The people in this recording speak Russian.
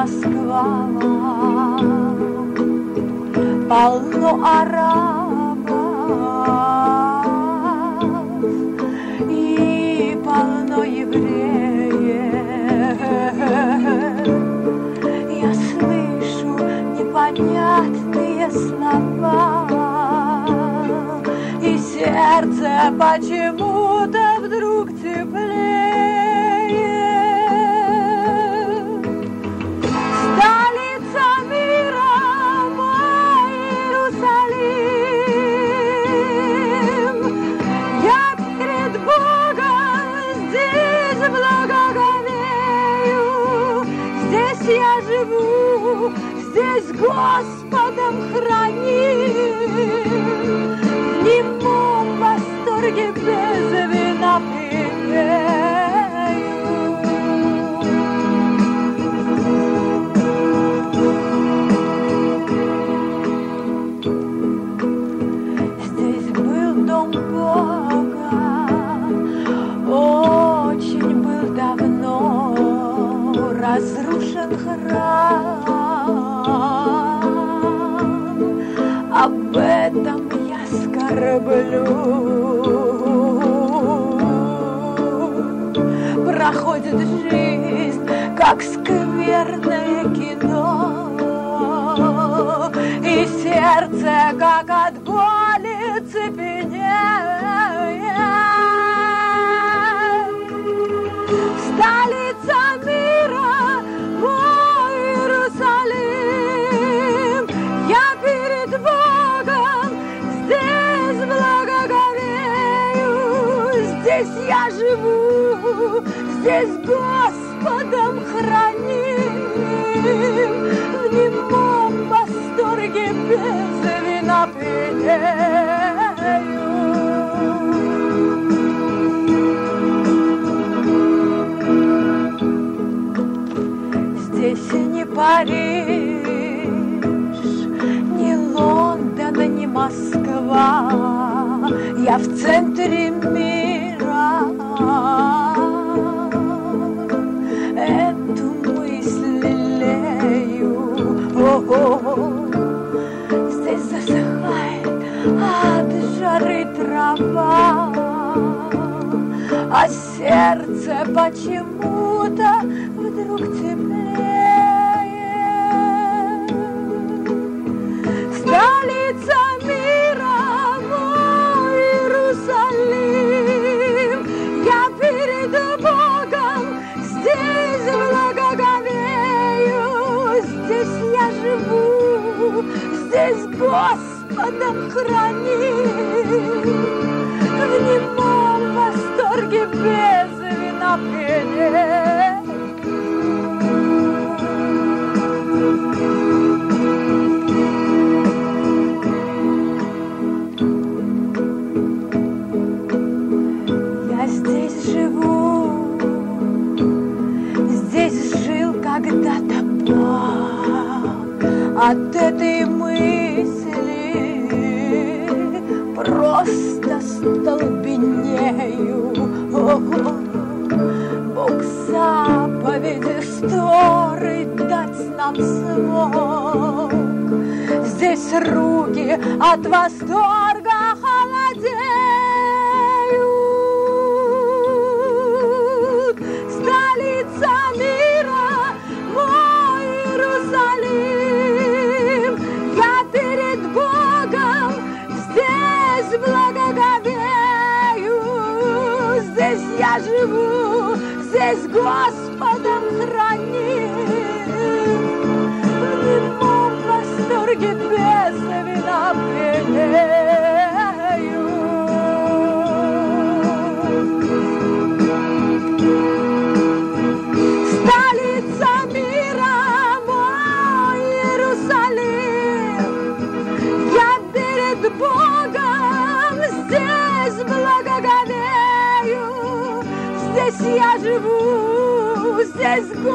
Москва, полно арабов и полно евреев. Я слышу непонятные слова, и сердце почему-то вдруг теплее. Столица мира, мой Иерусалим, я перед Богом здесь благоговею, здесь я живу, здесь Господом храним, в немом восторге без вина пьянею. Здесь был дом Бога, очень был давно разрушен храм. Об этом я скорблю. Проходит жизнь, как скверное кино, и сердце, как от боли, цепенеет. Столица мира, мой Иерусалим, я перед Богом здесь благоговею, здесь я живу, здесь Господом храним, в немом восторге без вина пьянею. Здесь не Париж, ни Лондон, ни Москва, я в центре мира. Эту мысль лелею. Здесь засыхает от жары трава, а сердце почему-то вдруг теплеет. Столица мира, мой Иерусалим, я перед Богом здесь благоговею, здесь я живу, здесь Господом храним, в немом восторге без вина пьянею. Я здесь живу, здесь жил когда-то Бог. От этой мысли просто столбенею. Бог заповеди сторы дать нам смог. Здесь руки от восторга холодеют. Столица мира, мой Иерусалим, я перед Богом здесь благоговею, здесь я живу, здесь Господом храним, в немом восторге без вина пьянею. Столица мира, мой Иерусалим, я перед Богом здесь благоговею, здесь я живу, здесь